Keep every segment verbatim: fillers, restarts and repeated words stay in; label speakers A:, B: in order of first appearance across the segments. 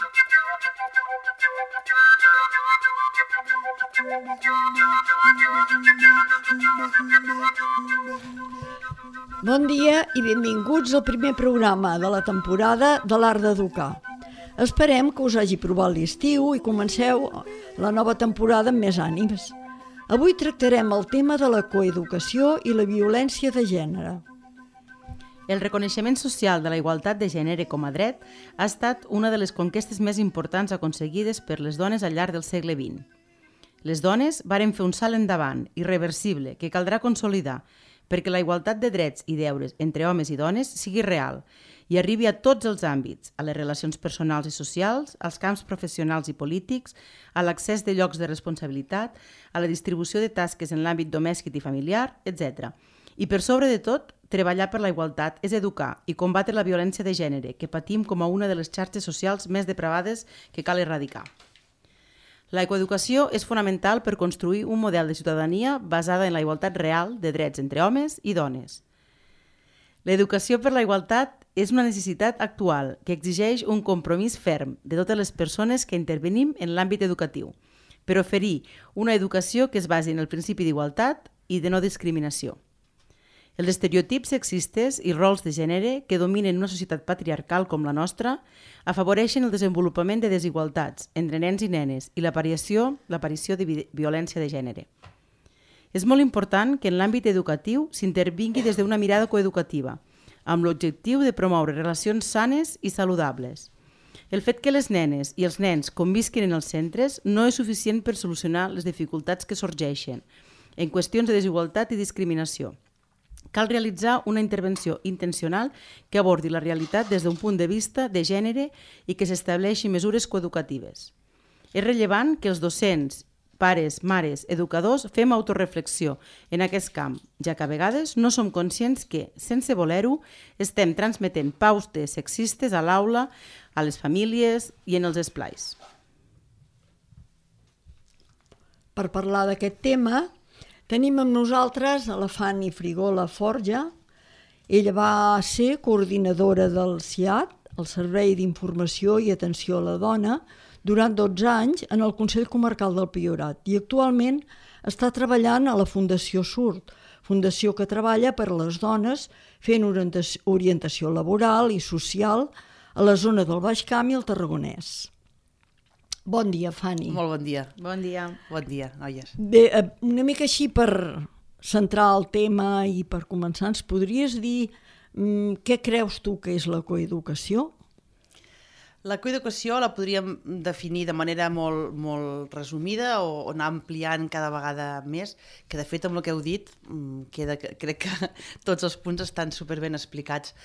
A: Bon dia i benvinguts al primer programa de la temporada de l'Art d'Educar. Esperem que us hagi provat l'estiu i comenceu la nova temporada amb més ànims. Avui tractarem el tema de la coeducació i la violència de gènere.
B: El reconeixement social de la igualtat de gènere com a dret ha estat una de les conquestes més importants aconseguides per les dones al llarg del segle vint. Les dones varen fer un salt endavant, irreversible, que caldrà consolidar, perquè la igualtat de drets i deures entre homes i dones sigui real i arribi a tots els àmbits, a les relacions personals i socials, als camps professionals i polítics, a l'accés de llocs de responsabilitat, a la distribució de tasques en l'àmbit domèstic i familiar, etcètera. I per sobre de tot, treballar per la igualtat és educar i combatre la violència de gènere, que patim com a una de les xarxes socials més depravades que cal erradicar. La coeducació és fonamental per construir un model de ciutadania basada en la igualtat real de drets entre homes i dones. L'educació per la igualtat és una necessitat actual que exigeix un compromís ferm de totes les persones que intervenim en l'àmbit educatiu per oferir una educació que es basi en el principi d'igualtat i de no discriminació. Els estereotips sexistes i rols de gènere que dominen una societat patriarcal com la nostra afavoreixen el desenvolupament de desigualtats entre nens i nenes i l'aparició l'aparició de vi- violència de gènere. És molt important que en l'àmbit educatiu s'intervingui des d'una mirada coeducativa, amb l'objectiu de promoure relacions sanes i saludables. El fet que les nenes i els nens convisquin en els centres no és suficient per solucionar les dificultats que sorgeixen en qüestions de desigualtat i discriminació. Cal realitzar una intervenció intencional que abordi la realitat des d'un punt de vista de gènere i que s'estableixi mesures coeducatives. És rellevant que els docents, pares, mares, educadors fem autoreflexió en aquest camp, ja que a vegades no som conscients que, sense voler-ho, estem transmetent pautes sexistes a l'aula, a les famílies i en els esplais.
A: Per parlar d'aquest tema, tenim amb nosaltres a la Fanny Frigola Forja. Ella va ser coordinadora del C I A T, el Servei d'Informació i Atenció a la Dona, durant dotze anys en el Consell Comarcal del Priorat i actualment està treballant a la Fundació SURT, fundació que treballa per a les dones fent orientació laboral i social a la zona del Baix Camp i el Tarragonès. Bon dia, Fanny.
C: Molt bon dia.
B: Bon dia.
C: Bon dia, noies.
A: Bé, una mica així per centrar el tema i per començar, ens podries dir mm, què creus tu que és la coeducació?
C: La coeducació la podríem definir de manera molt, molt resumida o anar ampliant cada vegada més, que de fet amb el que heu dit queda, crec que tots els punts estan superben explicats.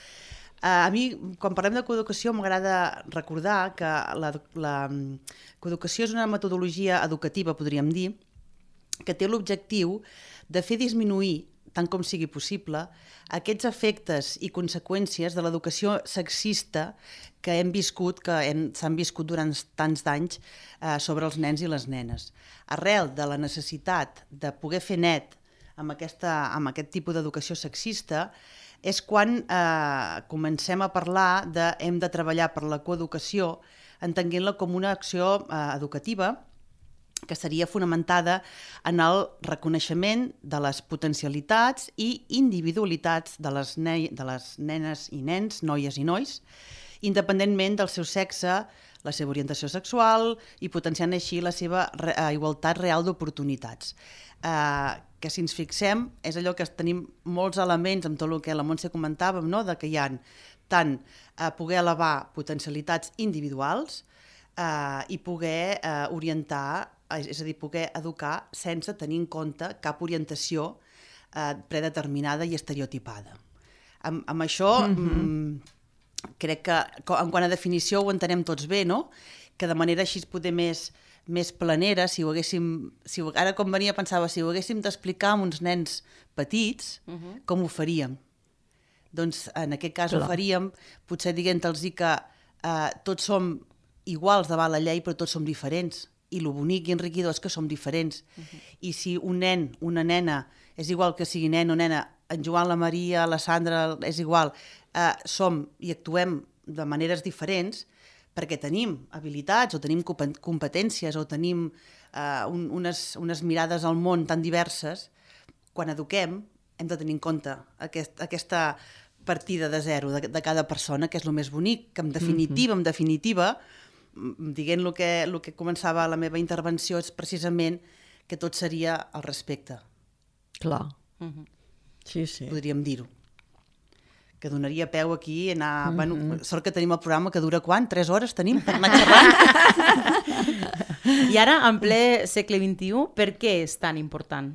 C: A mi, quan parlem de coeducació, m'agrada recordar que la, la coeducació és una metodologia educativa, podríem dir, que té l'objectiu de fer disminuir, tant com sigui possible, aquests efectes i conseqüències de l'educació sexista que hem viscut, que hem, s'han viscut durant tants d'anys eh, sobre els nens i les nenes. Arrel de la necessitat de poder fer net amb, aquesta, amb aquest tipus d'educació sexista, és quan eh, comencem a parlar de hem de treballar per la coeducació, entenguent-la com una acció eh, educativa que seria fonamentada en el reconeixement de les potencialitats i individualitats de les, ne- de les nenes i nens, noies i nois, independentment del seu sexe, la seva orientació sexual i potenciant així la seva re- igualtat real d'oportunitats. Eh, que si ens fixem, és allò que tenim molts elements amb tot el que la Montse comentàvem, no? De que hi ha tant eh, poder elevar potencialitats individuals eh, i poder eh, orientar, és a dir, poder educar sense tenir en compte cap orientació eh, predeterminada i estereotipada. Amb, amb això, mm-hmm. mm, crec que en quant a definició ho entenem tots bé, no? Que de manera així poder més, més planera, si ho haguéssim, si ho, ara com venia pensava, si ho haguéssim d'explicar a uns nens petits, mm-hmm. com ho faríem? Doncs en aquest cas Clar. Ho faríem, potser dient-los que eh, tots som iguals davant la llei, però tots som diferents. I el bonic i enriquidor és que som diferents. Uh-huh. I si un nen, una nena, és igual que sigui nen o nena, en Joan, la Maria, la Sandra, és igual, eh, som i actuem de maneres diferents, perquè tenim habilitats o tenim competències o tenim uh, un, unes, unes mirades al món tan diverses, quan eduquem hem de tenir en compte aquest, aquesta partida de zero de, de cada persona, que és el més bonic, que en definitiva, mm-hmm. en definitiva, dient el que, el que començava la meva intervenció és precisament que tot seria el respecte.
A: Clar. Mm-hmm. Sí, sí.
C: Podríem dir-ho. Que donaria peu aquí a anar... Mm-hmm. Bueno, sort que tenim el programa que dura quan? Tres hores tenim per anar xerrant?
B: I ara, en ple segle vint-i-u, per què és tan important?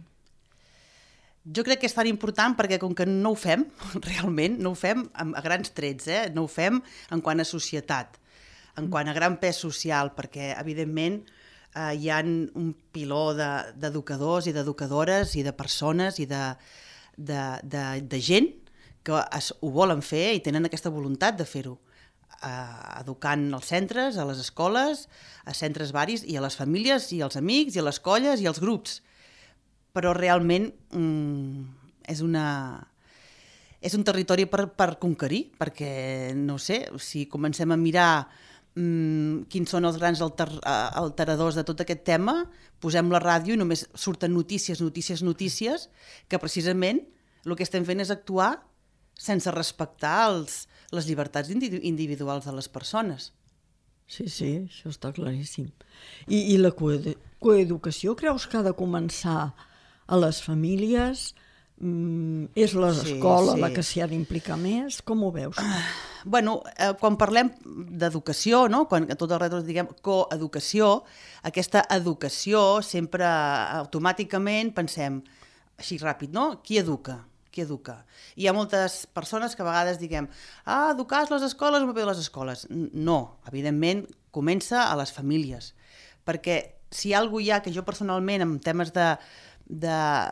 C: Jo crec que és tan important perquè com que no ho fem, realment, no ho fem a grans trets, eh? No ho fem en quant a societat, en quant a gran pes social, perquè, evidentment, eh, hi ha un piló d'educadors de, i d'educadores i de persones i de, de, de, de gent que es, ho volen fer i tenen aquesta voluntat de fer-ho, eh, educant als centres, a les escoles, a centres varis i a les famílies i als amics i a les colles i als grups. Però realment mm, és, una, és un territori per, per conquerir, perquè, no sé, si comencem a mirar mm, quins són els grans alter, alteradors de tot aquest tema, posem la ràdio i només surten notícies, notícies, notícies, que precisament el que estem fent és actuar sense respectar els, les llibertats individuals de les persones.
A: Sí, sí, això està claríssim. I, i la coeducació creus que ha de començar a les famílies? Mm, és l'escola sí, sí. la que s'hi ha d'implicar més? Com ho veus? Uh,
C: bueno, eh, quan parlem d'educació, no? Quan a tot el retre diguem coeducació, aquesta educació sempre automàticament pensem així ràpid, no? Qui educa? Qui educa? Hi ha moltes persones que a vegades diguem ah, educar a les escoles o paper de les escoles. No, evidentment comença a les famílies, perquè si hi ha alguna cosa hi ha que jo personalment en temes de de,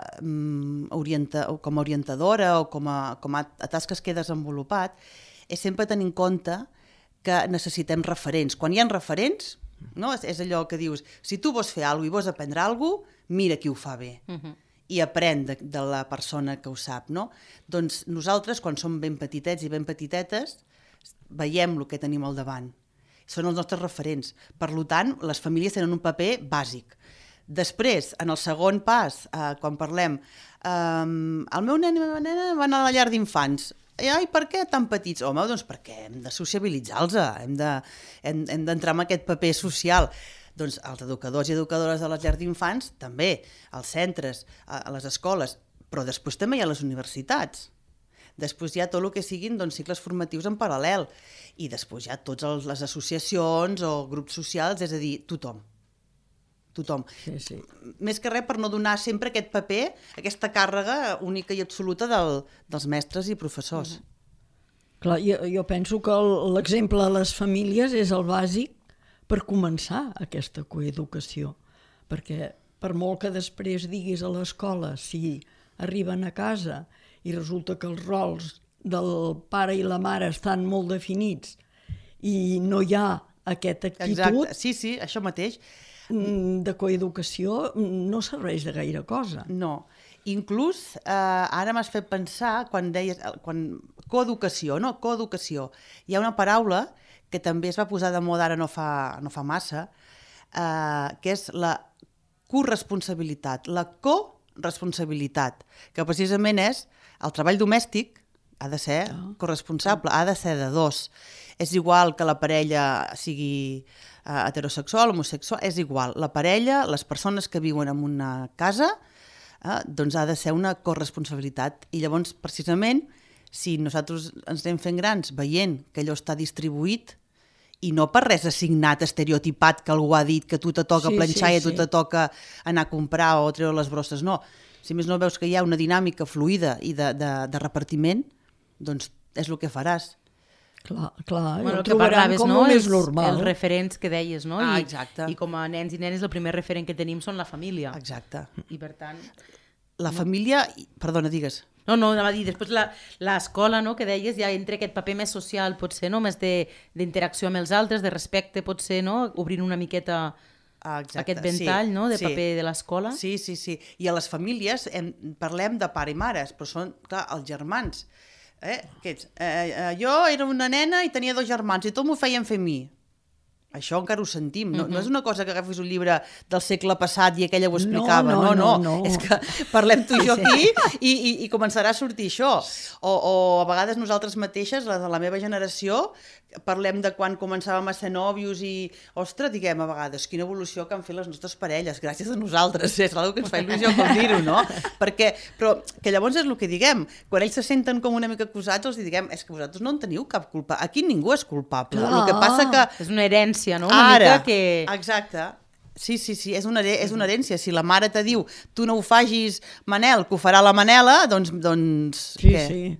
C: um, orienta, com a orientadora o com a, com a, a tasques que he desenvolupat, és sempre tenir en compte que necessitem referents. Quan hi ha referents, no? és, és allò que dius, si tu vols fer alguna cosa i vols aprendre alguna cosa, mira qui ho fa bé. Uh-huh. I aprèn de, de la persona que ho sap. No? Doncs nosaltres, quan som ben petitets i ben petitetes, veiem el que tenim al davant. Són els nostres referents. Per tant, les famílies tenen un paper bàsic. Després, en el segon pas, eh, quan parlem, eh, el meu nen i la meva nena van a la llar d'infants. Ai, per què tan petits? Home, doncs perquè hem de sociabilitzar-los, hem de, hem, hem d'entrar en aquest paper social. Doncs els educadors i educadores de les llars d'infants, també, als centres, a les escoles, però després també hi ha les universitats. Després hi ha tot el que siguin doncs, cicles formatius en paral·lel. I després hi ha totes les associacions o grups socials, és a dir, tothom. Tothom.
A: Sí, sí.
C: Més que res per no donar sempre aquest paper, aquesta càrrega única i absoluta del, dels mestres i professors.
A: Uh-huh. Clar, jo, jo penso que l'exemple de les famílies és el bàsic per començar aquesta coeducació, perquè per molt que després diguis a l'escola, si arriben a casa i resulta que els rols del pare i la mare estan molt definits i no hi ha aquesta actitud...
C: Exacte, sí, sí, això mateix...
A: de coeducació no serveix de gaire cosa.
C: No. Inclús, eh, ara m'has fet pensar, quan deies, quan, coeducació, no? Coeducació. Hi ha una paraula que també es va posar de moda ara no fa, no fa massa, eh, que és la corresponsabilitat, la corresponsabilitat, que precisament és el treball domèstic, ha de ser oh. corresponsable, ha de ser de dos. És igual que la parella sigui uh, heterosexual, homosexual, és igual. La parella, les persones que viuen en una casa, uh, doncs ha de ser una corresponsabilitat. I llavors, precisament, si nosaltres ens anem fent grans veient que allò està distribuït i no per res assignat, estereotipat, que algú ha dit que a tu te toca sí, planxar sí, i a tu sí. te toca anar a comprar o treure les brosses, no. Si més no veus que hi ha una dinàmica fluida i de, de, de repartiment, doncs és el que faràs.
A: Clar, clar,
B: bueno,
A: ho trobaran com
B: no?
A: el més
B: els,
A: normal.
B: Els referents que deies, no?
C: Ah,
B: I,
C: exacte.
B: I com a nens i nenes el primer referent que tenim són la família.
C: Exacte.
B: I per tant...
C: La
B: no?
C: família... Perdona, digues.
B: No, no, anava a dir, després l'escola, no?, que deies, ja entra aquest paper més social, potser, no?, més d'interacció amb els altres, de respecte, potser, no?, obrint una miqueta...
C: Ah, exacte,
B: aquest ventall,
C: sí,
B: no?, de
C: sí.
B: paper de l'escola.
C: Sí, sí, sí. I a les famílies hem, parlem de pare i mares, però són, clar, els germans. Eh? Què ets? Eh, eh, jo era una nena i tenia dos germans i tot m'ho feien fer a mi. Això encara ho sentim. No, no és una cosa que agafis un llibre del segle passat i aquella ho explicava. No, no, no. no. no. És que parlem tu i jo aquí i, i, i començarà a sortir això. O, o a vegades nosaltres mateixes, la de la meva generació, parlem de quan començàvem a ser nòvios i, ostres, diguem a vegades, quina evolució que han fet les nostres parelles, gràcies a nosaltres. És una cosa que ens fa il·lusió com dir-ho, no? Perquè, però que llavors és el que diguem. Quan ells se senten com una mica acusats, els diguem, és que vosaltres no en teniu cap culpa. Aquí ningú és culpable.
A: Clar.
C: El que passa que...
B: És una herència, no? Una
C: Ara,
B: mica que...
C: exacte. Sí, sí, sí, és una, és una herència. Si la mare te diu, tu no ho fagis, Manel, que ho farà la Manela, doncs... doncs
A: Sí,
C: què?
A: sí.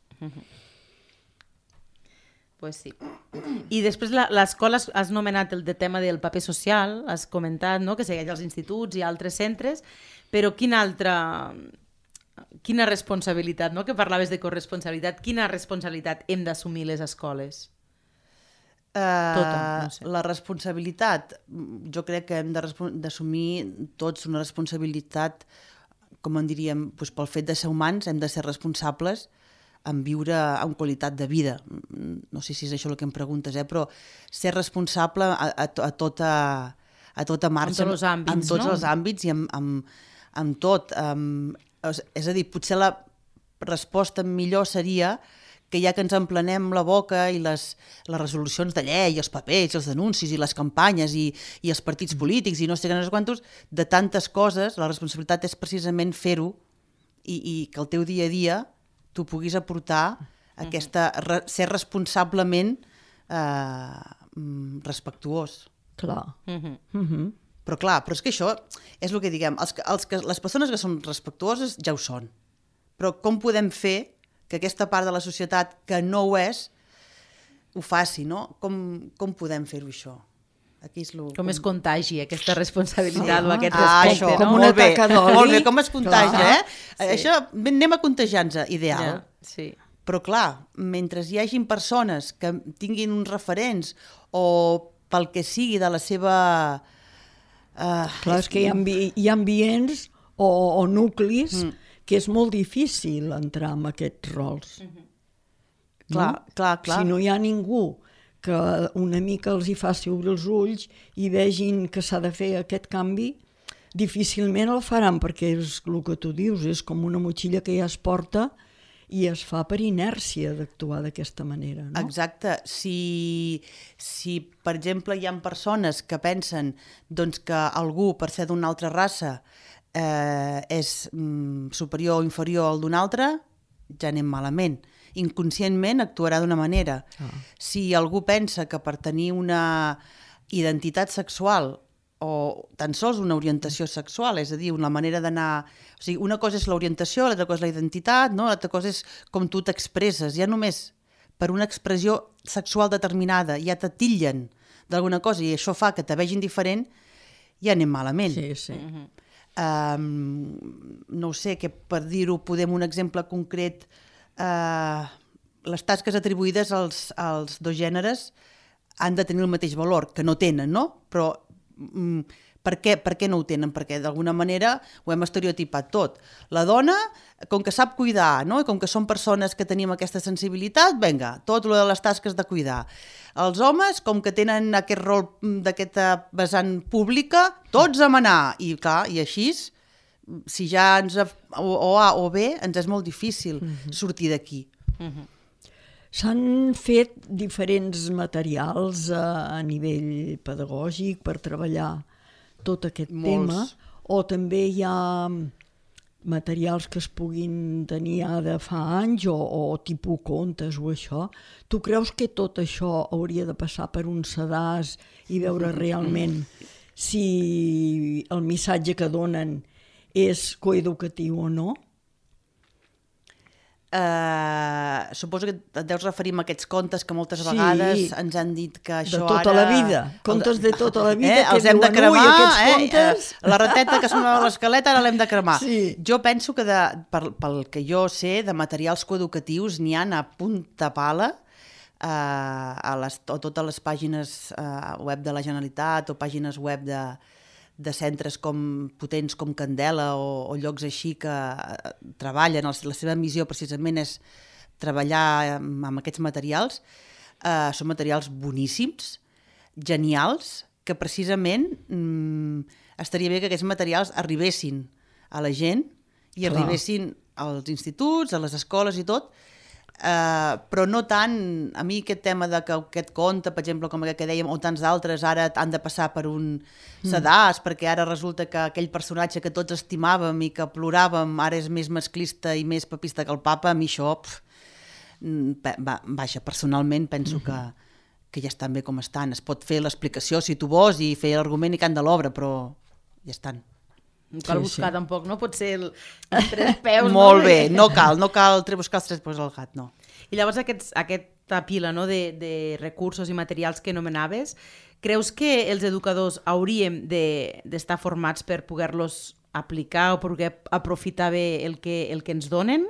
B: Pues sí. I després la- l'escola has- has nomenat el de tema del paper social, has comentat, no?, que segueix als instituts i altres centres, però quina altra... Quina responsabilitat, no?, que parlaves de corresponsabilitat, quina responsabilitat hem d'assumir les escoles?
C: Uh,
B: Tota, no sé.
C: La responsabilitat, jo crec que hem de respon- d'assumir tots una responsabilitat, com en diríem, doncs pel fet de ser humans, hem de ser responsables en viure amb qualitat de vida. No sé si és això el que em preguntes, eh? Però ser responsable a, a, a tota a tota marxa.
B: En tots els àmbits,
C: en tots
B: no?
C: els àmbits i amb, amb, amb tot. Um, és, és a dir, potser la resposta millor seria que ja que ens emplenem la boca i les, les resolucions de llei, els papers, els denuncis i les campanyes i, i els partits polítics i no sé què, no sé quantos, de tantes coses, la responsabilitat és precisament fer-ho i, i que el teu dia a dia tu puguis aportar aquesta, re, ser responsablement eh, respectuós.
A: Clar.
B: Uh-huh.
A: Uh-huh.
C: Però clar, però és que això és el que diguem, els, els que, les persones que són respectuoses ja ho són, però com podem fer que aquesta part de la societat que no ho és, ho faci, no? Com, com podem fer-ho això? Aquí és lo,
B: Com es contagi aquesta responsabilitat
A: Sí,
B: o aquest
C: ah,
B: respecte,
C: això,
A: com
B: no?
A: una
C: molt bé,
A: taca d'oli.
C: molt bé, com es contagia,
A: Clar.
C: eh? Sí. Això, anem a contagiar-nos, ideal.
B: Ja, sí.
C: Però clar, mentre hi hagin persones que tinguin uns referents o pel que sigui de la seva... Uh,
A: Clar, és que hi ha, ambi hi ha ambients o, o nuclis mm. que és molt difícil entrar en aquests rols. Mm-hmm.
C: Clar, clar, clar.
A: Si no hi ha ningú que una mica els hi faci obrir els ulls i vegin que s'ha de fer aquest canvi, difícilment el faran, perquè és el que tu dius, és com una motxilla que ja es porta i es fa per inèrcia d'actuar d'aquesta manera, no?
C: Exacte. Si, si, per exemple, hi ha persones que pensen doncs, que algú, per ser d'una altra raça, eh, és mm, superior o inferior al d'un altre, ja anem malament. Inconscientment actuarà d'una manera. Ah. Si algú pensa que per tenir una identitat sexual o tan sols una orientació sexual, és a dir, una manera d'anar... O sigui, una cosa és l'orientació, l'altra cosa és la identitat, no? L'altra cosa és com tu t'expresses. Ja només per una expressió sexual determinada ja te titllen d'alguna cosa i això fa que te vegin diferent, ja anem malament.
A: Sí, sí.
B: Uh-huh.
C: Um, no ho sé, que per dir-ho podem un exemple concret, uh, les tasques atribuïdes als, als dos gèneres han de tenir el mateix valor, que no tenen, no? Però um, per què, per què no ho tenen? Perquè d'alguna manera ho hem estereotipat tot. La dona, com que sap cuidar, no? I com que són persones que tenim aquesta sensibilitat, vinga, tot lo de les tasques de cuidar. Els homes, com que tenen aquest rol d'aquesta vessant pública, tots a manar. I clar, i així, si ja ens, o, o A o B, ens és molt difícil mm-hmm. sortir d'aquí.
B: Uh-huh.
A: S'han fet diferents materials a, a nivell pedagògic per treballar tot aquest
C: Molts.
A: tema, o també hi ha materials que es puguin tenir ja de fa anys o, o tipus contes o això. Tu creus que tot això hauria de passar per un sedàs i veure realment si el missatge que donen és coeducatiu o no?
C: Uh, suposo que et deus referir a aquests contes que moltes
A: Sí.
C: vegades ens han dit que això
A: De tota
C: ara...
A: la vida, contes de tota la vida,
C: eh?
A: que
C: els hem de
A: diuen,
C: cremar,
A: ui, aquests
C: eh?
A: contes...
C: Eh, la rateta que sonava a l'esquelet ara l'hem de cremar.
A: Sí.
C: Jo penso que de, pel, pel que jo sé de materials coeducatius n'hi ha a punta pala eh, a, les, a totes les pàgines eh, web de la Generalitat o pàgines web de, de centres com potents com Candela o, o llocs així que eh, treballen, el, la seva missió precisament és treballar amb, amb aquests materials. Eh, són materials boníssims. genials que precisament mmm, estaria bé que aquests materials arribessin a la gent i
A: Clar.
C: arribessin als instituts, a les escoles i tot, Uh, però no tant, a mi aquest tema de que aquest conte, per exemple, com aquest que dèiem, o tants d'altres ara han de passar per un sedàs, mm. perquè ara resulta que aquell personatge que tots estimàvem i que ploràvem ara és més masclista i més papista que el papa, a mi això, pf, va, vaja, personalment penso mm-hmm. que, que ja estan bé com estan. Es pot fer l'explicació si tu vols i fer l'argument i cant de l'obra, però ja estan.
B: No cal
A: Sí,
B: buscar
A: sí.
B: tampoc, no? Pot ser el, els tres peus.
C: Molt
B: no?
C: bé, no cal, no cal buscar els tres peus al gat, no.
B: I llavors aquests, aquesta pila, no, de, de recursos i materials que anomenaves, creus que els educadors hauríem de, d'estar formats per poder-los aplicar o poder aprofitar bé el que, el que ens donen?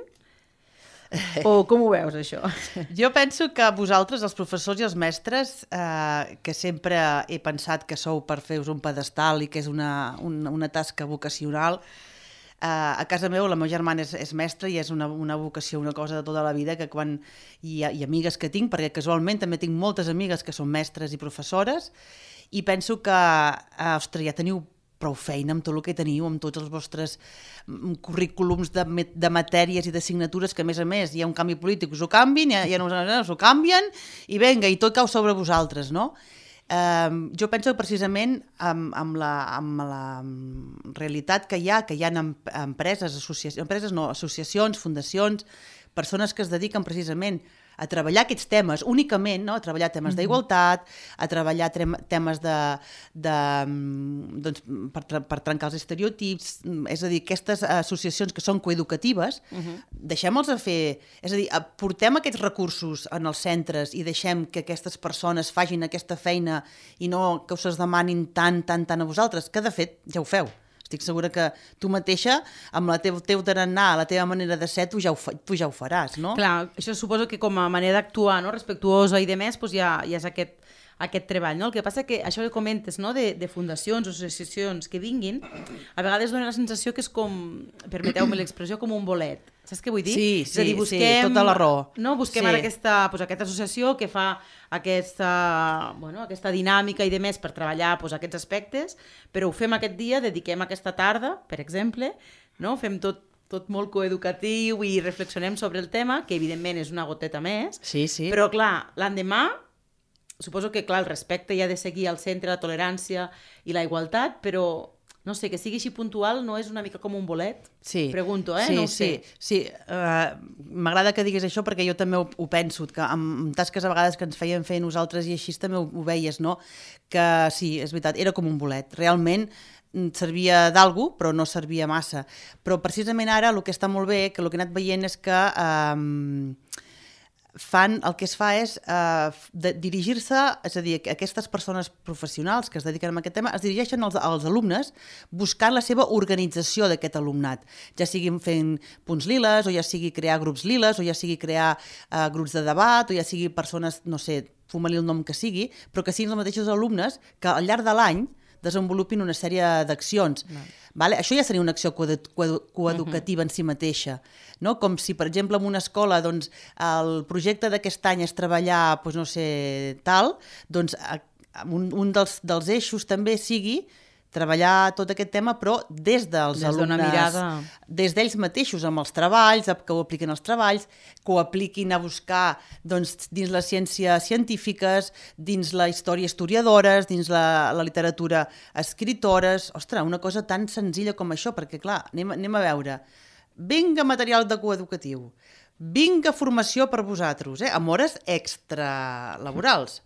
B: O com ho veus, això?
C: Jo penso que vosaltres, els professors i els mestres, eh, que sempre he pensat que sou per fer-vos un pedestal i que és una, una, una tasca vocacional, eh, a casa meu la meva germana és, és mestra i és una, una vocació, una cosa de tota la vida, que quan hi ha, hi ha amigues que tinc, perquè casualment també tinc moltes amigues que són mestres i professores, i penso que, eh, ostres, ja teniu prou feina amb tot el que teniu, amb tots els vostres currículums de, de matèries i d'assignatures, que a més a més hi ha un canvi polític, us ho canvien, ja, ja no us ho canvien, i vinga, i tot cau sobre vosaltres, no? Eh, jo penso que precisament amb, amb, la, amb la realitat que hi ha, que hi ha empreses, associacions, empreses no, associacions, fundacions, persones que es dediquen precisament a treballar aquests temes únicament, no? A treballar temes mm-hmm. d'igualtat, a treballar trem- temes de, de, doncs, per, per trencar els estereotips, és a dir, aquestes associacions que són coeducatives, mm-hmm. deixem-los a fer, és a dir, portem aquests recursos en els centres i deixem que aquestes persones facin aquesta feina i no que us es demanin tant, tant, tant a vosaltres, que de fet ja ho feu. Estic segura que tu mateixa, amb la teu, teu tarannà, la teva manera de ser, tu ja ho, fa, tu ja ho faràs, no?
B: Clar, això suposo que com a manera d'actuar, no? Respectuosa i de més, doncs ja, ja és aquest, aquest treball, no? El que passa que això que comentes, no? de, de fundacions o associacions que vinguin, a vegades dona la sensació que és com, permeteu-me l'expressió, com un bolet. Saps què vull dir?
C: Sí,
B: és a dir,
C: sí,
B: busquem,
C: sí, tota la raó.
B: No? Busquem
C: Sí.
B: ara aquesta, doncs, aquesta associació que fa aquesta, bueno, aquesta dinàmica i de més per treballar doncs, aquests aspectes, però ho fem aquest dia, dediquem aquesta tarda, per exemple, no? Fem tot, tot molt coeducatiu i reflexionem sobre el tema, que evidentment és una goteta més,
C: Sí, sí.
B: però clar, l'endemà, suposo que clar, el respecte ja ha de seguir al centre, la tolerància i la igualtat, però no sé, que sigui així puntual no és una mica com un bolet?
C: Sí.
B: Pregunto, eh?
C: Sí,
B: no ho
C: sí,
B: sé.
C: sí. Uh, m'agrada que diguis això perquè jo també ho, ho penso, que amb, amb tasques a vegades que ens feien fer nosaltres i així també ho, ho veies, no? Que sí, és veritat, era com un bolet. Realment servia d'algú, però no servia massa. Però precisament ara el que està molt bé, que el que he anat veient és que um, fan, el que es fa és uh, de, dirigir-se, és a dir, aquestes persones professionals que es dediquen a aquest tema es dirigeixen als, als alumnes buscant la seva organització d'aquest alumnat, ja sigui fent punts liles, o ja sigui crear grups liles, o ja sigui crear uh, grups de debat, o ja sigui persones, no sé, fuma-li el nom que sigui, però que siguin els mateixos alumnes que al llarg de l'any desenvolupin una sèrie d'accions. No. Vale? Això ja seria una acció coeducativa en si mateixa. No? Com si, per exemple, en una escola doncs, el projecte d'aquest any és treballar, doncs, no sé, tal, doncs un, un dels, dels eixos també sigui treballar tot aquest tema, però des dels
B: des
C: alumnes,
B: mirada...
C: des d'ells mateixos, amb els treballs, que ho apliquin als treballs, que ho apliquin a buscar doncs, dins les ciències científiques, dins la història historiadores, dins la, la literatura escritores. Ostres, una cosa tan senzilla com això, perquè clar, anem, anem a veure. Vinga material de coeducatiu, vinga formació per vosaltres, eh? Amb hores extralaborals.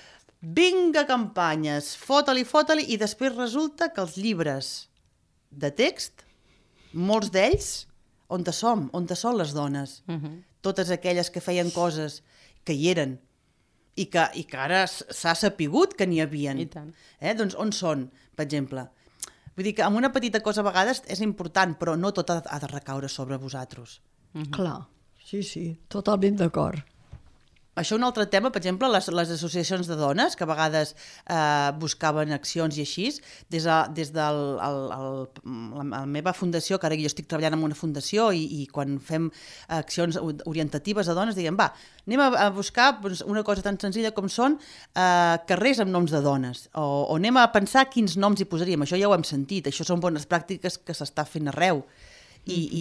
C: Vinga campanyes, fota-li, fota-li, i després resulta que els llibres de text, molts d'ells, on te som, on te són les dones, uh-huh. totes aquelles que feien coses que hi eren i que, i que ara s'ha sapigut que n'hi havien.
B: I tant.
C: Eh? Doncs on són, per exemple? Vull dir que amb una petita cosa a vegades és important, però no tot ha, ha de recaure sobre vosaltres.
A: Uh-huh. Clar, sí, sí, totalment d'acord.
C: Això un altre tema, per exemple, les, les associacions de dones, que a vegades eh, buscaven accions i així, des de des del, el, el, la, la meva fundació, que ara jo estic treballant en una fundació i, i quan fem accions orientatives a dones, diguem, va, anem a, a buscar doncs, una cosa tan senzilla com són eh, carrers amb noms de dones, o, o anem a pensar quins noms hi posaríem. Això ja ho hem sentit, això són bones pràctiques que s'està fent arreu. I, mm-hmm.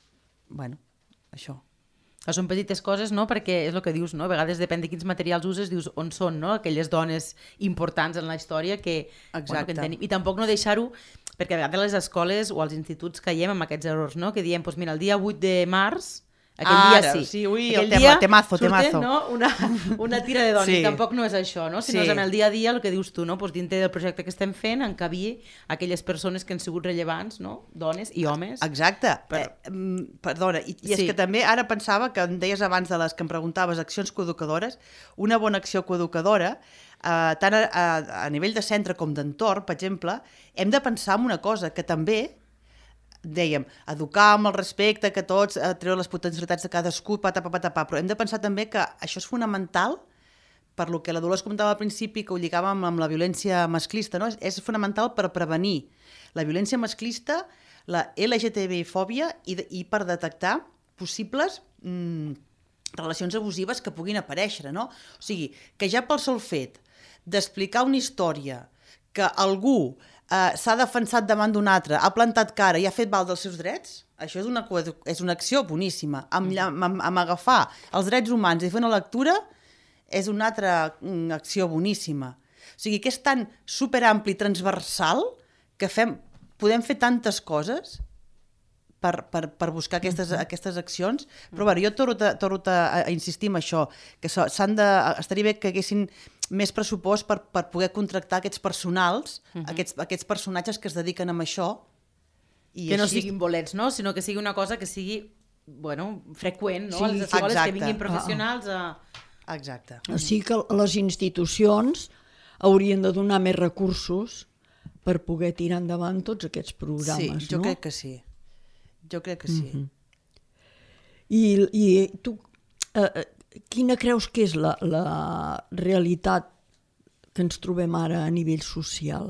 C: i bueno, això.
B: Que són petites coses, no? Perquè és el que dius, no? A vegades depèn de quins materials uses, dius on són, no? Aquelles dones importants en la història que... Bueno, que tenim. I tampoc no deixar-ho, perquè a vegades a les escoles o als instituts caiem amb aquests errors, no? Que diem, doncs mira, el dia vuit de març, aquell ah, dia sí.
C: sí ui,
B: aquell
C: el tema,
B: dia
C: temazo,
B: surten,
C: temazo.
B: No? Una, una tira de dones, sí. Tampoc no és això, no? Sinó
C: sí.
B: és en el dia a dia el que dius tu, no? Pues dintre del projecte que estem fent encabir aquelles persones que han sigut rellevants, no? Dones i homes.
C: Exacte.
B: Per...
C: Eh, perdona, i, i és
B: sí.
C: que també ara pensava que em deies abans de les que em preguntaves accions coeducadores, una bona acció coeducadora, eh, tant a, a, a nivell de centre com d'entorn, per exemple, hem de pensar en una cosa, que també dèiem, educar amb el respecte, que tots eh, treuen les potencialitats de cadascú, patapà, patapà, però hem de pensar també que això és fonamental per lo que la Dolors comentava al principi, que ho lligàvem amb la violència masclista, no? és, és fonamental per prevenir la violència masclista, la L G T B-fòbia i, de, i per detectar possibles mm, relacions abusives que puguin aparèixer, no? O sigui, que ja pel sol fet d'explicar una història que algú Uh, s'ha defensat davant d'un altre, ha plantat cara i ha fet val dels seus drets, això és una, és una acció boníssima. Amb, amb, amb agafar els drets humans i fer una lectura és una altra acció boníssima. O sigui, que és tan superampli, transversal, que fem, podem fer tantes coses per, per, per buscar aquestes, aquestes accions, però bueno, jo torno, a, torno a, a insistir en això, que s'han de, estaria bé que haguessin més pressupost per, per poder contractar aquests personals, uh-huh. aquests, aquests personatges que es dediquen a això. I
B: que
C: així...
B: no siguin bolets, no? Sinó que sigui una cosa que sigui bueno, freqüent, no?
C: Sí,
B: a les escoles,
C: exacte.
B: que vinguin professionals a...
C: Exacte.
A: O sigui que les institucions haurien de donar més recursos per poder tirar endavant tots aquests programes,
C: sí, jo
A: no?
C: crec que sí. Jo crec que sí.
A: Uh-huh. I, i tu... Eh, quina creus que és la, la realitat que ens trobem ara a nivell social?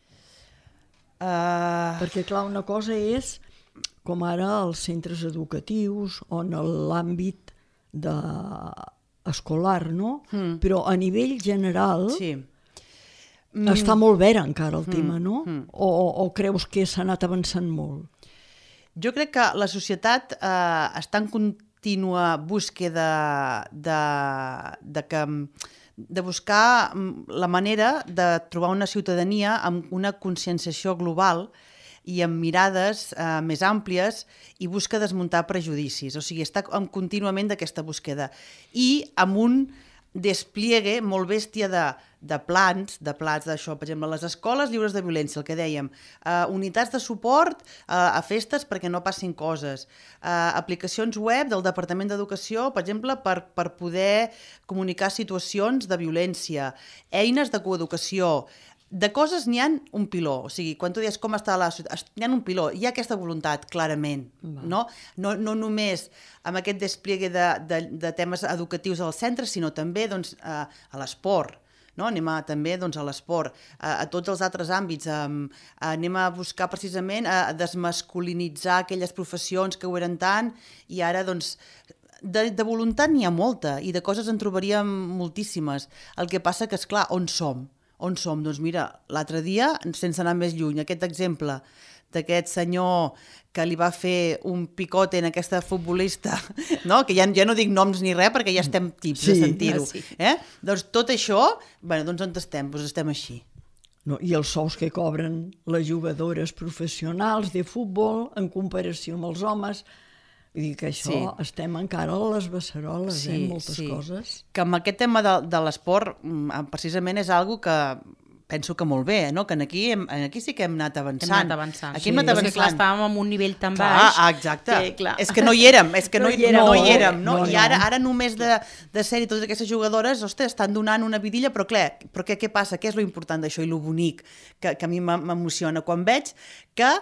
A: Uh... Perquè, clar, una cosa és com ara els centres educatius o en l'àmbit de... escolar, no? Mm. Però a nivell general
C: sí.
A: mm. està molt verd encara el mm. tema, no?
C: Mm.
A: O, o creus que s'ha anat avançant molt?
C: Jo crec que la societat eh, està en contínua búsqueda de, de, que, de buscar la manera de trobar una ciutadania amb una conscienciació global i amb mirades eh, més àmplies i busca desmuntar prejudicis. O sigui, està contínuament d'aquesta búsqueda. I amb un despliegue molt bèstia de, de plans, de plans d'això, per exemple, les escoles lliures de violència, el que dèiem, eh, unitats de suport eh, a festes perquè no passin coses, eh, aplicacions web del Departament d'Educació, per exemple, per, per poder comunicar situacions de violència, eines de coeducació. De coses n'hi ha un piló, o sigui, quan tu dius com està la societat, n'hi ha un piló, hi ha aquesta voluntat, clarament, no? No, no només amb aquest despliegue de, de, de temes educatius al centre, sinó també doncs, a, a l'esport, no? Anem a, també doncs, a l'esport, a, a tots els altres àmbits, a, a, anem a buscar precisament a desmasculinitzar aquelles professions que ho eren tant, i ara doncs de, de voluntat n'hi ha molta, i de coses en trobaríem moltíssimes. El que passa que, esclar, on som? On som? Doncs mira, l'altre dia, sense anar més lluny, aquest exemple d'aquest senyor que li va fer un picote en aquesta futbolista, no? Que ja, ja no dic noms ni res perquè ja estem tips sí, de sentir-ho. Sí. Eh? Doncs tot això, bueno, doncs on estem? Doncs estem així.
A: No, i els sous que cobren les jugadores professionals de futbol en comparació amb els homes... Vull dir que això sí. Estem encara a les beceroles, sí, eh, moltes sí. coses.
C: Que amb aquest tema de, de l'esport, precisament és algo que penso que molt bé, no? Que aquí, hem, aquí sí que hem anat avançant.
B: Hem anat avançant.
C: Aquí sí. hem anat avançant.
B: És que clar, estàvem en un nivell tan
C: clar,
B: baix...
C: Exacte.
B: Que, clar.
C: És que no hi érem, és que no, no, hi, érem, no, no hi érem. No?
A: No,
C: I ara, ara només de, de ser-hi totes aquestes jugadores, ostres, estan donant una vidilla, però clar, però què, què passa? Què és lo important d'això i lo bonic que, que a mi m'emociona? Quan veig que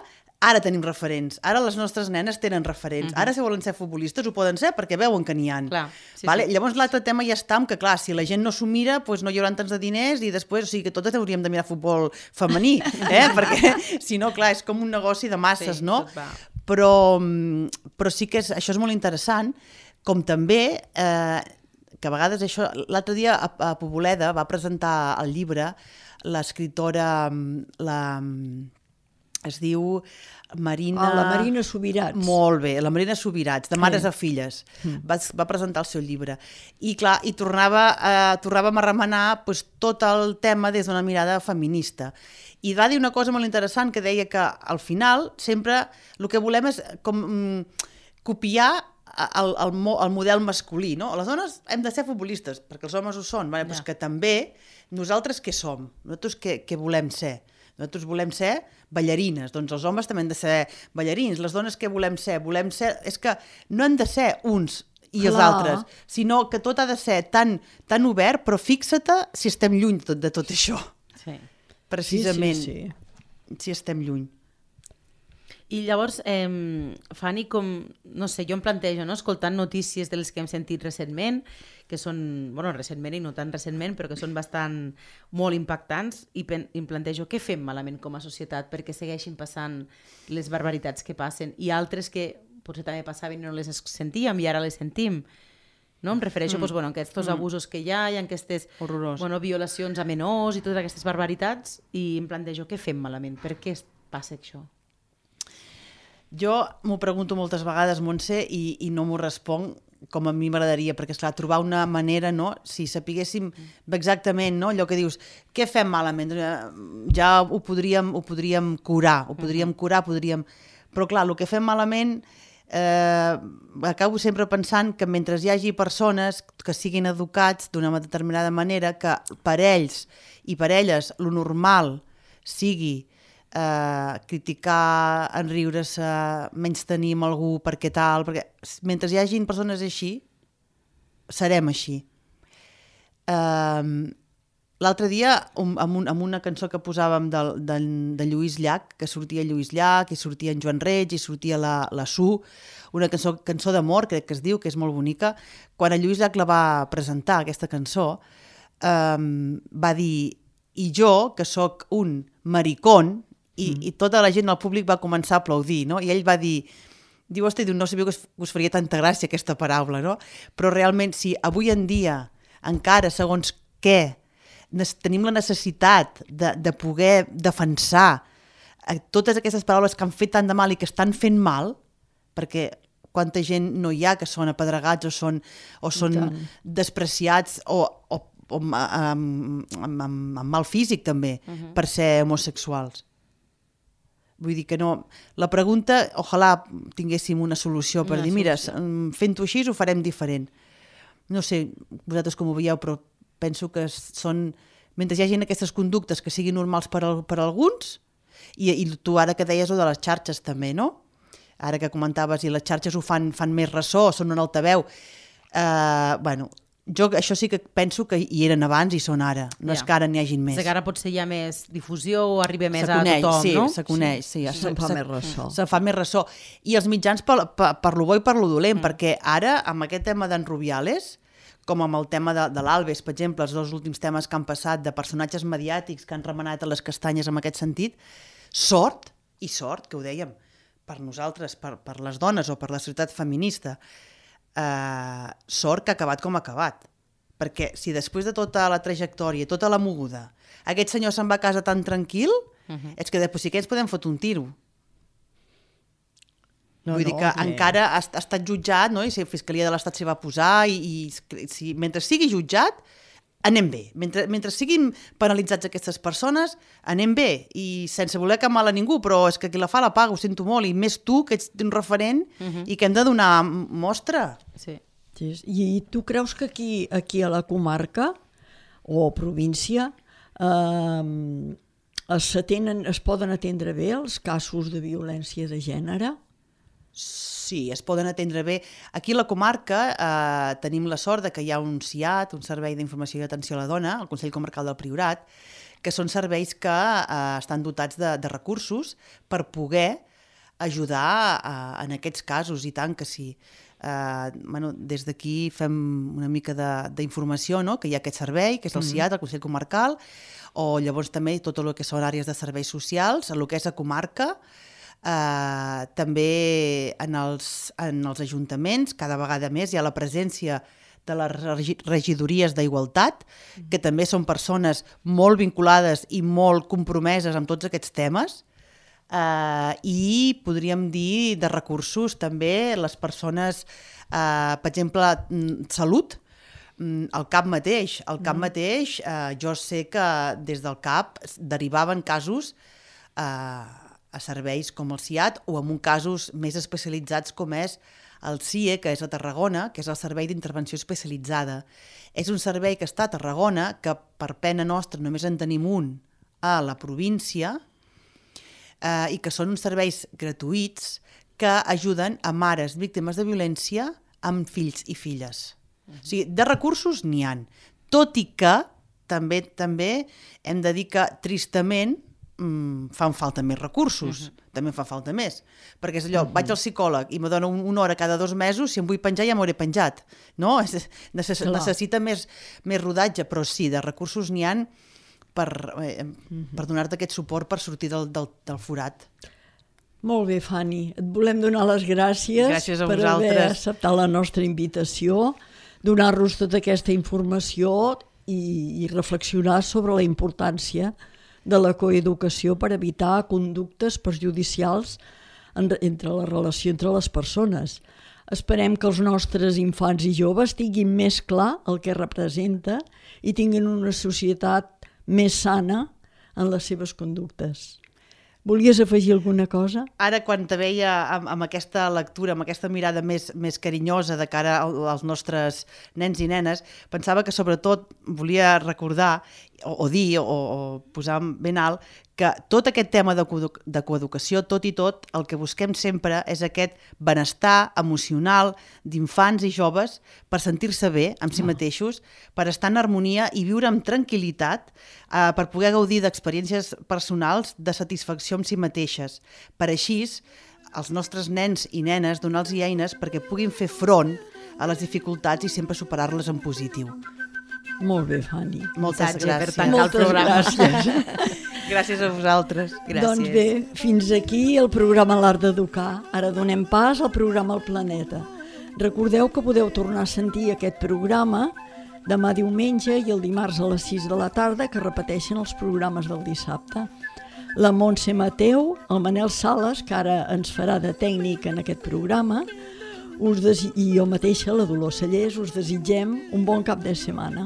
C: Ara tenim referents, ara les nostres nenes tenen referents, uh -huh. ara si volen ser futbolistes ho poden ser perquè veuen que n'hi ha.
B: Clar, sí,
C: vale?
B: sí.
C: Llavors l'altre tema ja està amb que, clar, si la gent no s'ho mira, doncs no hi haurà tants de diners i després, o sigui que totes hauríem de mirar futbol femení, eh? perquè si no, clar, és com un negoci de masses,
B: sí,
C: no?
B: Va.
C: Però, però sí que és, això és molt interessant, com també eh, que a vegades això... L'altre dia a, a Poboleda va presentar el llibre l'escriptora, la... es diu Marina...
A: Ah, la Marina Subirats.
C: Molt bé, la Marina Subirats, de Mares a Filles. Mm. Va, va presentar el seu llibre. I clar, i tornava, eh, tornàvem a remenar pues, tot el tema des d'una mirada feminista. I va dir una cosa molt interessant que deia que al final sempre el que volem és com mm, copiar el, el, el model masculí, no? Les dones hem de ser futbolistes, perquè els homes ho són, vale? Pues que també nosaltres què som? Nosaltres què, què volem ser? Nosaltres volem ser ballarines, doncs els homes també han de ser ballarins. Les dones què volem ser? Volem ser... És que no han de ser uns i Clar. els altres, sinó que tot ha de ser tan, tan obert, però fixa-te si estem lluny de tot, de tot això.
B: Sí.
C: Precisament,
A: sí, sí, sí.
C: si estem lluny.
B: I llavors, eh, Fanny, com, no sé, jo em plantejo, no?, escoltant notícies de les que hem sentit recentment, que són, bueno, recentment i no tan recentment, però que són bastant molt impactants, i, pen, i em plantejo què fem malament com a societat perquè segueixin passant les barbaritats que passen, i altres que potser també passaven i no les sentíem i ara les sentim. No? Em refereixo mm. doncs, bueno, a aquests mm. abusos que hi ha, i a aquestes bueno, violacions a menors i totes aquestes barbaritats, i em plantejo què fem malament, per què passa això?
C: Jo m'ho pregunto moltes vegades, Montse, i, i no m'ho responc com a mi m'agradaria, perquè, esclar, trobar una manera, no? Si sapiguéssim exactament, no? Allò que dius, què fem malament? Ja ho podríem, ho podríem curar, ho podríem curar, podríem... Però, clar, el que fem malament, eh, acabo sempre pensant que mentre hi hagi persones que siguin educats d'una determinada manera, que per ells i per elles lo normal sigui Uh, criticar, enriure-se, menys tenir amb algú perquè tal, perquè mentre hi hagin persones així, serem així. Uh, L'altre dia, um, amb, un, amb una cançó que posàvem de, de, de Lluís Llach, que sortia Lluís Llach, i sortia en Joan Reig, i sortia la, la Su, una cançó, cançó d'amor, crec que es diu, que és molt bonica, quan el Lluís Llach la va presentar, aquesta cançó, um, va dir, i jo, que sóc un maricón, I, mm. i tota la gent al públic va començar a aplaudir, no? I ell va dir, diu, hosti, no sabia que us, us faria tanta gràcia aquesta paraula, no? Però realment, si avui en dia, encara, segons què, tenim la necessitat de, de poder defensar totes aquestes paraules que han fet tant de mal i que estan fent mal, perquè quanta gent no hi ha que són apedregats o són, o són despreciats o, o, o amb, amb, amb, amb mal físic també, uh-huh. per ser homosexuals. Vull dir que no... La pregunta, ojalà tinguéssim una solució per una dir, mira, fent-ho així ho farem diferent. No sé, vosaltres com ho veieu, però penso que són... Mentre hi hagi aquestes conductes que siguin normals per, al, per alguns, i, i tu ara que deies ho de les xarxes també, no? Ara que comentaves, i les xarxes ho fan, fan més ressò, són un altaveu. Uh, bueno... Jo això sí que penso que hi eren abans i són ara, no ja. És que ara n'hi hagin més.
B: És que ara potser hi ha més difusió o arriba més a
C: coneix,
B: tothom,
C: sí,
B: no?
C: Se coneix, sí. sí.
A: Se, se fa se, més ressò.
C: Se fa més ressò. I els mitjans per, per, per lo bo i per lo dolent, mm. perquè ara, amb aquest tema d'en Rubiales, com amb el tema de, de l'Albes, per exemple, els dos últims temes que han passat de personatges mediàtics que han remenat a les castanyes en aquest sentit, sort, i sort, que ho dèiem, per nosaltres, per, per les dones o per la societat feminista, eh, sort que ha acabat com ha acabat. Perquè si després de tota la trajectòria, tota la moguda, aquest senyor se'n va a casa tan tranquil, uh-huh. és que després sí que ens podem fotre un tiro. No, Vull no, dir que no. encara ha, ha estat jutjat, no? I si la Fiscalia de l'Estat s'hi va posar, i, i si, mentre sigui jutjat, anem bé. Mentre, mentre siguin penalitzats aquestes persones, anem bé. I sense voler que mal a ningú, però és que qui la fa la paga, ho sento molt, i més tu, que ets un referent, uh-huh. i que hem de donar mostra.
B: Sí.
A: I tu creus que aquí, aquí a la comarca o província eh, es, atenen, es poden atendre bé els casos de violència de gènere?
C: Sí, es poden atendre bé. Aquí a la comarca eh, tenim la sort de que hi ha un C I A T, un Servei d'Informació i Atenció a la Dona, el Consell Comarcal del Priorat, que són serveis que eh, estan dotats de, de recursos per poder ajudar a, en aquests casos, i tant que sí. Uh, bueno, des d'aquí fem una mica d'informació, no? Que hi ha aquest servei, que és el C I A T, el Consell Comarcal, o llavors també tot el que són àrees de serveis socials, el que és la comarca, uh, també en els, en els ajuntaments, cada vegada més hi ha la presència de les regidories d'Igualtat, que també són persones molt vinculades i molt compromeses amb tots aquests temes, Uh, i podríem dir de recursos també les persones, uh, per exemple, salut, el CAP mateix. El CAP mm. mateix, uh, jo sé que des del CAP derivaven casos uh, a serveis com el C I A T o en casos més especialitzats com és el C I E, que és a Tarragona, que és el Servei d'Intervenció Especialitzada. És un servei que està a Tarragona, que per pena nostra només en tenim un a la província, Uh, i que són uns serveis gratuïts que ajuden a mares víctimes de violència amb fills i filles. Uh-huh. O sigui, de recursos n'hi ha. Tot i que també també hem de dir que tristament mm, fan falta més recursos. Uh-huh. També fa falta més. Perquè és allò, uh-huh. vaig al psicòleg i me dona una hora cada dos mesos, si em vull penjar ja m'hauré penjat. No? Necess- necessita més, més rodatge, però sí, de recursos n'hi ha per, eh, per donar-te aquest suport per sortir del, del, del forat.
A: Molt bé, Fanny. Et volem donar les gràcies,
C: gràcies
A: per haver acceptat la nostra invitació, donar-nos tota aquesta informació i, i reflexionar sobre la importància de la coeducació per evitar conductes perjudicials en, entre la relació entre les persones. Esperem que els nostres infants i joves tinguin més clar el que representa i tinguin una societat més sana en les seves conductes. Volies afegir alguna cosa?
C: Ara, quan te veia amb, amb aquesta lectura, amb aquesta mirada més, més carinyosa de cara als nostres nens i nenes, pensava que sobretot volia recordar o, o dir o, o posar ben alt que tot aquest tema de, de coeducació, tot i tot, el que busquem sempre és aquest benestar emocional d'infants i joves per sentir-se bé amb si mateixos, per estar en harmonia i viure amb tranquil·litat, eh, per poder gaudir d'experiències personals de satisfacció amb si mateixes. Per així, als nostres nens i nenes donar-los eines perquè puguin fer front a les dificultats i sempre superar-les en positiu.
A: Molt bé, Fanny.
C: Moltes gràcies.
B: Per tancar el programa.
A: Gràcies.
C: Gràcies a vosaltres. Gràcies.
A: Doncs bé, fins aquí el programa L'Art d'Educar. Ara donem pas al programa El Planeta. Recordeu que podeu tornar a sentir aquest programa demà diumenge i el dimarts a les sis de la tarda, que repeteixen els programes del dissabte. La Montse Mateu, el Manel Sales, que ara ens farà de tècnic en aquest programa, us des... i jo mateixa, la Dolors Cellers, us desitgem un bon cap de setmana.